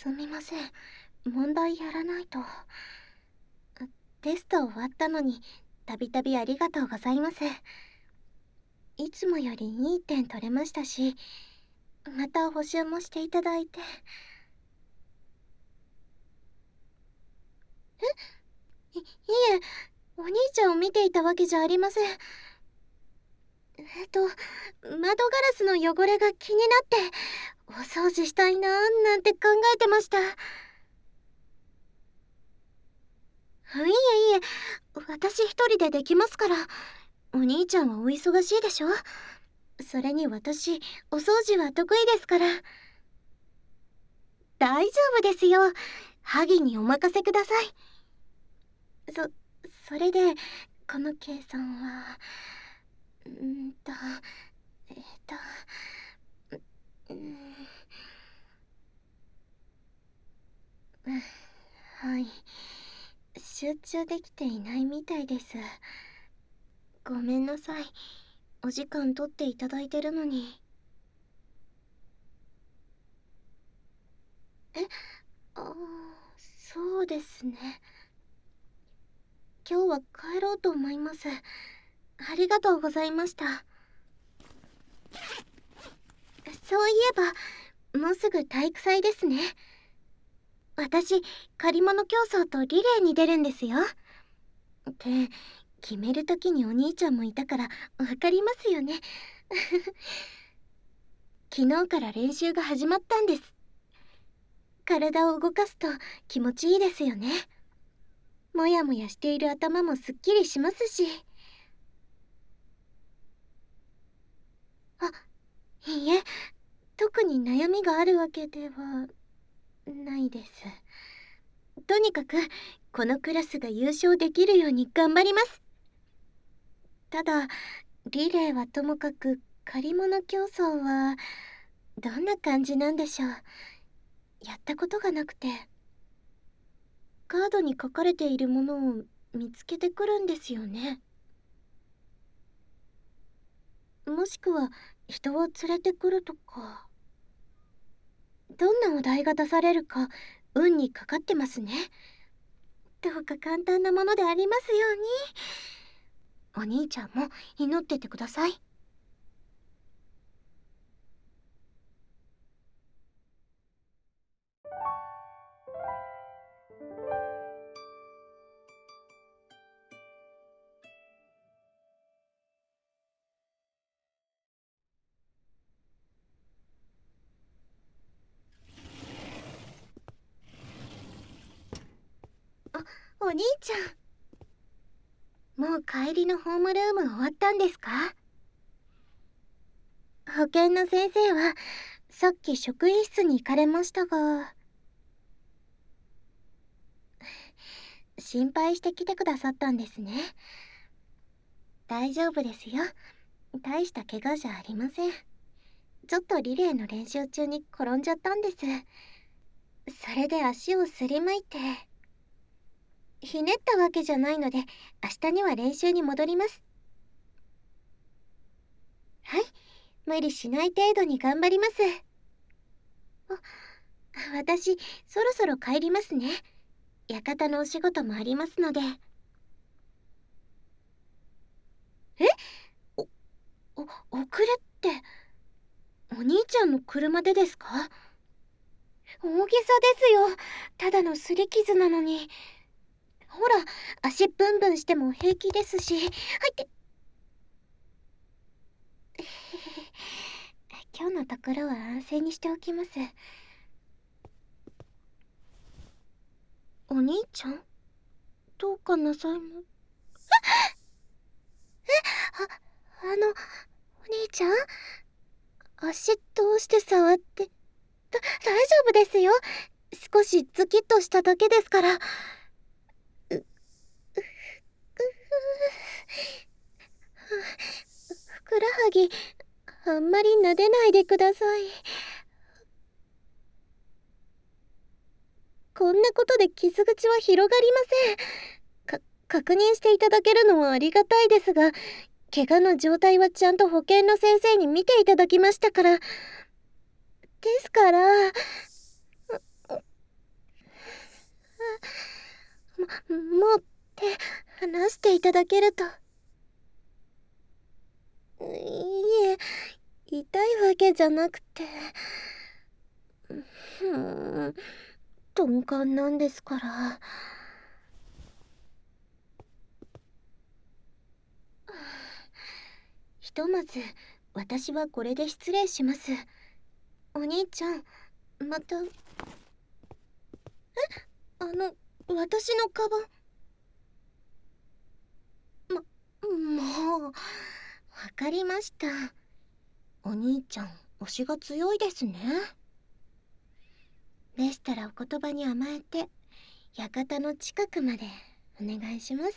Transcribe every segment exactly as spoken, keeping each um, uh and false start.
すみません。問題やらないと。テスト終わったのに、たびたびありがとうございます。いつもよりいい点取れましたし、また補習もしていただいて。えい、いえ、お兄ちゃんを見ていたわけじゃありません。えっと、窓ガラスの汚れが気になって、お掃除したいなーなんて考えてました。いえいえ、私一人でできますから。お兄ちゃんはお忙しいでしょ。それに私、お掃除は得意ですから。大丈夫ですよ。萩にお任せください。そ、それで、この計算は、うーんと、えっと、うーん、はい。集中できていないみたいです。ごめんなさい。お時間取っていただいてるのに。え、あー、そうですね。今日は帰ろうと思います。ありがとうございました。そういえば、もうすぐ体育祭ですね。私、借り物競争とリレーに出るんですよ。って、決める時にお兄ちゃんもいたからわかりますよね。昨日から練習が始まったんです。体を動かすと気持ちいいですよね。もやもやしている頭もすっきりしますし。あ、いいえ、特に悩みがあるわけではないです。とにかくこのクラスが優勝できるように頑張ります。ただリレーはともかく借り物競争はどんな感じなんでしょう。やったことがなくて。カードに書かれているものを見つけてくるんですよね。もしくは人を連れてくるとか。どんなお題が出されるか運にかかってますね。どうか簡単なものでありますように。お兄ちゃんも祈っててください。あ、お兄ちゃん、もう帰りのホームルーム終わったんですか？保健の先生はさっき職員室に行かれましたが、心配して来てくださったんですね。大丈夫ですよ。大した怪我じゃありません。ちょっとリレーの練習中に転んじゃったんです。それで足をすりむいて。ひねったわけじゃないので、明日には練習に戻ります。はい、無理しない程度に頑張ります。あ、私、そろそろ帰りますね。館のお仕事もありますので。え？お、お、遅れって、お兄ちゃんの車でですか？大げさですよ。ただの擦り傷なのに。ほら、足ブンブンしても平気ですし。はいって。今日のところは安静にしておきます。お兄ちゃん、どうかなさいま。あ、あの、お兄ちゃん、足どうして触って。だ、大丈夫ですよ。少しズキッとしただけですから。う、う、う、ふくらはぎ、あんまり撫でないでください。こんなことで傷口は広がりません。か、確認していただけるのはありがたいですが、怪我の状態はちゃんと保健の先生に見ていただきましたから。ですから。 話していただけると。いいえ、痛いわけじゃなくて、ふーん、鈍感なんですから。ひとまず私はこれで失礼します。お兄ちゃん、また。え、あの、私のカバン。ま、もう、わかりました。お兄ちゃん、推しが強いですね。でしたらお言葉に甘えて、館の近くまでお願いします。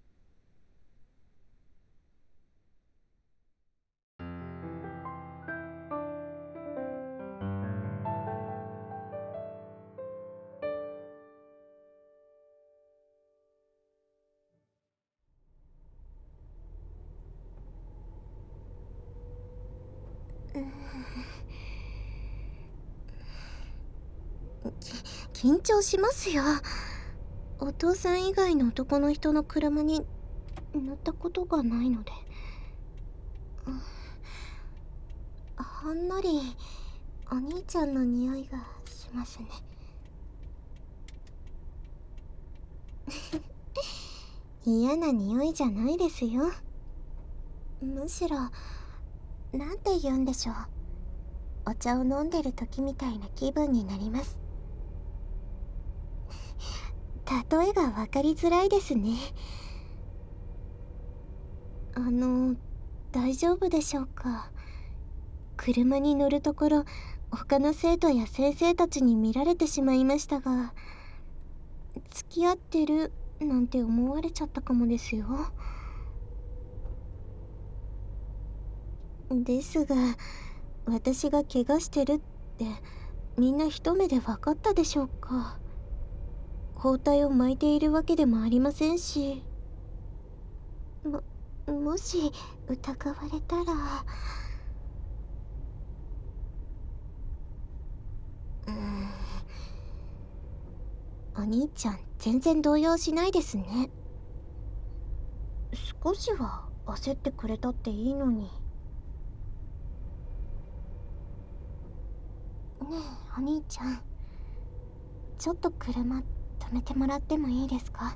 うーん、き緊張しますよ。お父さん以外の男の人の車に乗ったことがないので。ほんのりお兄ちゃんの匂いがしますね。嫌な匂いじゃないですよ。むしろ、なんて言うんでしょう、お茶を飲んでる時みたいな気分になります。例えが分かりづらいですね。あの、大丈夫でしょうか。車に乗るところ、他の生徒や先生たちに見られてしまいましたが、付き合ってるなんて思われちゃったかもですよ。ですが、私が怪我してるってみんな一目で分かったでしょうか。包帯を巻いているわけでもありませんし。も、もし疑われたら。うーん、お兄ちゃん全然動揺しないですね。少しは焦ってくれたっていいのに。ねえお兄ちゃん、ちょっと車止めてもらってもいいですか？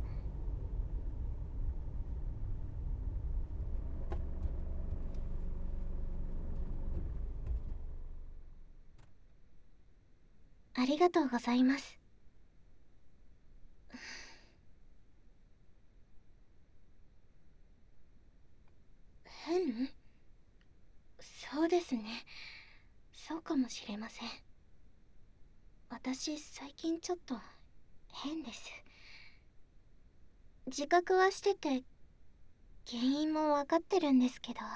ありがとうございます。変？そうですね。そうかもしれません。私最近ちょっと変です。自覚はしてて原因も分かってるんですけど、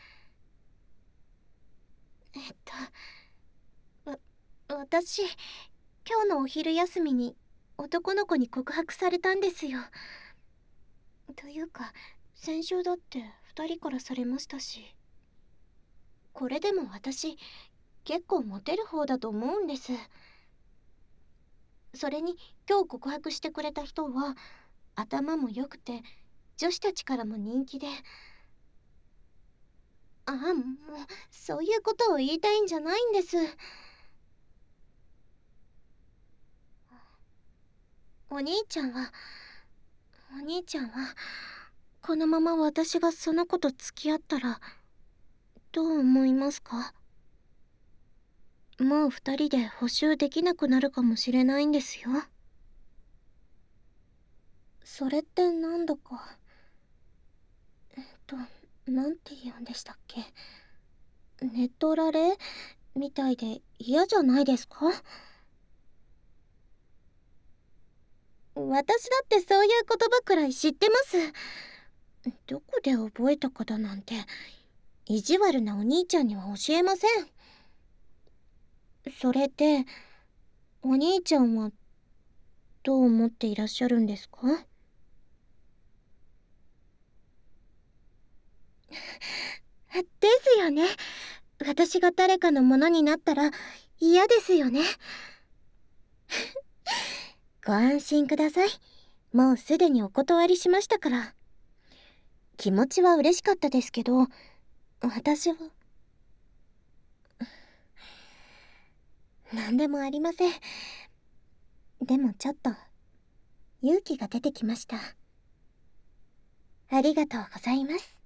えっとわ私今日のお昼休みに男の子に告白されたんですよ。というか先週だってふたりからされましたし。これでも私結構モテる方だと思うんです。それに今日告白してくれた人は頭も良くて女子たちからも人気で。ああ、もうそういうことを言いたいんじゃないんです。お兄ちゃんはお兄ちゃんはこのまま私がその子と付き合ったらどう思いますか？もう二人で補習できなくなるかもしれないんですよ。それってなんだか、えっとなんて言うんでしたっけ、ネットラレみたいで嫌じゃないですか？私だってそういう言葉くらい知ってます。どこで覚えたかだなんて意地悪なお兄ちゃんには教えません。それでお兄ちゃんはどう思っていらっしゃるんですか？ですよね。私が誰かのものになったら嫌ですよね。ご安心ください。もうすでにお断りしましたから。 気持ちは嬉しかったですけど、私は何でもありません。でもちょっと勇気が出てきました。ありがとうございます。